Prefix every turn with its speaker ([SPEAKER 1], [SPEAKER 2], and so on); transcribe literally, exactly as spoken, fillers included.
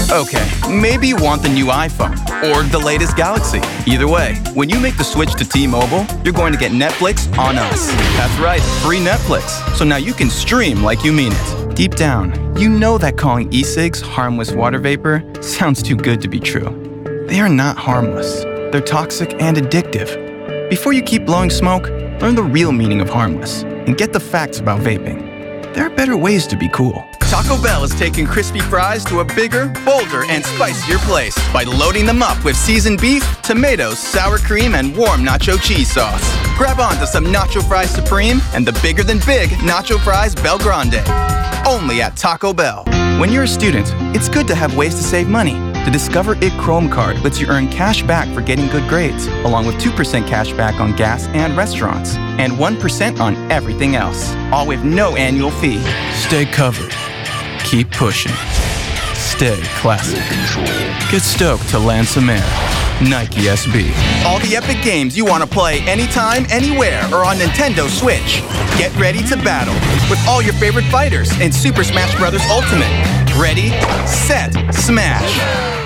[SPEAKER 1] Okay, maybe you want the new iPhone or the latest Galaxy. Either way, when you make the switch to T-Mobile, you're going to get Netflix on us. That's right, free Netflix. So now you can stream like you mean it. Deep down, you know that calling e-cigs harmless water vapor sounds too good to be true. They are not harmless. They're toxic and addictive. Before you keep blowing smoke, learn the real meaning of harmless and get the facts about vaping. There are better ways to be cool. Taco Bell is taking crispy fries to a bigger, bolder, and spicier place by loading them up with seasoned beef, tomatoes, sour cream, and warm nacho cheese sauce. Grab onto some Nacho Fries Supreme and the bigger than big Nacho Fries Bel Grande. Only at Taco Bell. When you're a student, it's good to have ways to save money. The Discover It Chrome card lets you earn cash back for getting good grades, along with two percent cash back on gas and restaurants, and one percent on everything else, all with no annual fee. Stay covered. Keep pushing. Stay classic. Get stoked to land some air. Nike S B. All the epic games you want to play anytime, anywhere, or on Nintendo Switch. Get ready to battle with all your favorite fighters in Super Smash Bros. Ultimate. Ready, set, smash.